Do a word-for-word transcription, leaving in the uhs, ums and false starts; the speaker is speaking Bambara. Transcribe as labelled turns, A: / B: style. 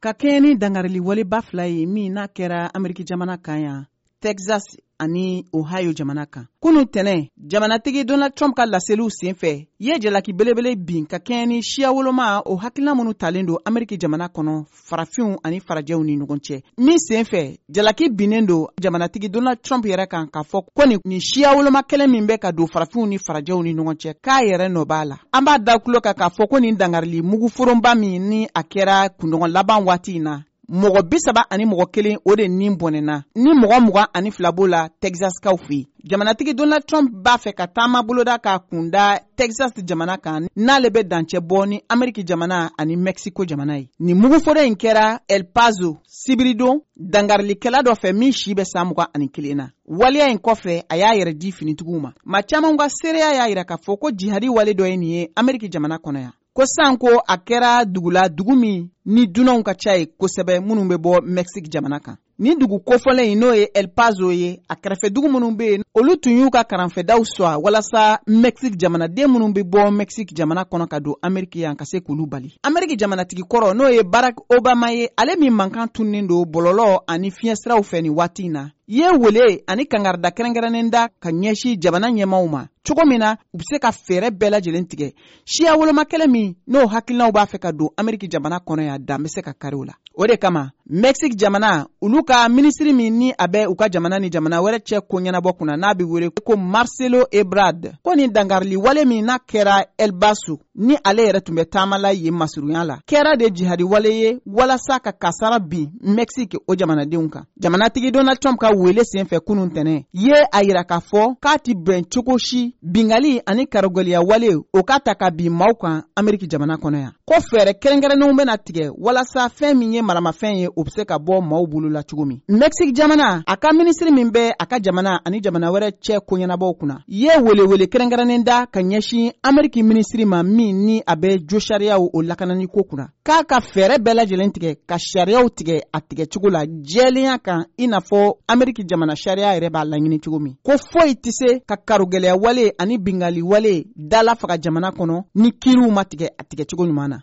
A: ka kɛɲɛ ni dangarili waliba fila ye min n'a kɛra Ameriki jamana kan yan Texas ani Ohio jamana kan. Kunu tɛnɛ jamanatigi Donald Trump ka laseliw senfɛ ye jalaki belebele bin ka kɛɲɛ ni siya woloma o hakilina minnu talen don Ameriki jamana kɔnɔ farafinw ani farajɛw ni ɲɔgɔn cɛ. Min senfɛ jalaki binnen don jamanatigi Donald Trump yɛrɛ kan k'a fɔ ko ni siya woloma kɛlɛ min bɛ ka don farafinw ni farajɛw ni ɲɔgɔn cɛ k'a yɛrɛ nɔ b'a la. An b'a da kulo kan k'a fɔ ko nin dangarili mugu foronba min ni a kɛra kunɲɔgɔn laban waati in na mɔgɔ bisaba ani mɔgɔ kelen o de nin bɔnɛna ni mɔgɔ mugan ani fila b'o la Texaskaw fɛ. Jamanatigi Donald Trump b'a fɛ ka taama boloda k'a kunda Texas jamana kan n'ale bɛ dancɛ bɔ ni Ameriki jamana ani Mexico jamana ye. Ni muguforo in kɛra El Paso sibiridon dangarilikɛla dɔ fɛ min si bɛ san mugan ani kelen na. Waliya in kɔfɛ a y'a yɛrɛ di finitigiw ma. Maa caman ka seereya y'a yira k'a fɔ ko jihadi wale dɔ ye nin ye Ameriki jamana kɔnɔ yan. Ko san ko a kɛra dugula dugu min ni dunanw ka ca ye kosɛbɛ minnu bɛ bɔ Mexique jamana kan. Ni dugu kofɔlen in n'o ye El Paso ye a kɛrɛfɛ dugu minnu bɛ yen olu tun y'u ka karanfɛdaw sɔrɔ walasa Mexique jamanaden minnu bɛ bɔ Mexique jamana kɔnɔ ka don Ameriki yan ka se k'olu bali. Ameriki jamanatigi kɔrɔ n'o ye Barack Obama ye ale min mankan tunnen don bɔlɔlɔ ani fiɲɛsiraw fɛ ni waati in na ye wele ani kangarida kɛrɛnkɛrɛnnen da ka ɲɛsin jamana ɲɛmaw ma cogo min na u bɛ se ka fɛɛrɛ bɛɛ lajɛlen tigɛ siya woloma kɛlɛ min n'o hakilinaw b'a fɛ ka don Ameriki jamana kɔnɔ yan dan bɛ se ka kari o la. O de kama Mexique jamana olu ka minisiri min ni a bɛ u ka jamana ni jamana wɛrɛ cɛ ko ɲɛnabɔ kunna n'a bɛ wele ko Marcelo Ebrard ko nin dangarili wale min n'a kɛra El Paso ni ale yɛrɛ tun bɛ taamala yen masurunya la kɛra de jihadi wale ye walasa ka kasara bin Mexique o jamanadenw kan. Jamanatigi Donald Trump ka wele senfɛ kunun tɛnɛ ye a yira k'a fɔ k'a ti bɛn cogo si bingali ani karogoliya wale o ka ta ka bin maaw kan Ameriki jamana kɔnɔ yan. Ko fɛɛrɛ kɛrɛnkɛrɛnnenw bɛna tigɛ walasa fɛn min ye maramafɛn ye o bɛ se ka bɔ maaw bolo la cogo min. Mexique jamana a ka minisiri min bɛ a ka jamana ani jamana wɛrɛ cɛ ko ɲɛnabɔw kunna ye welewele kɛrɛnkɛrɛnnen da ka ɲɛsin Ameriki minisiri ma min ni a bɛ jo sariyaw o lakanani ko kunna k'a ka fɛɛrɛ bɛɛ lajɛlen tigɛ ka sariyaw tigɛ a tigɛ cogo la jɛlenya kan i n'a fɔ Ameriki jamana sariya yɛrɛ b'a laɲini cogo min. Ko foyi tɛ se ka karogɛlɛya wale ani bingali wale dala faga jamana kɔnɔ ni kiriw ma tigɛ a tigɛ cogo ɲuman na.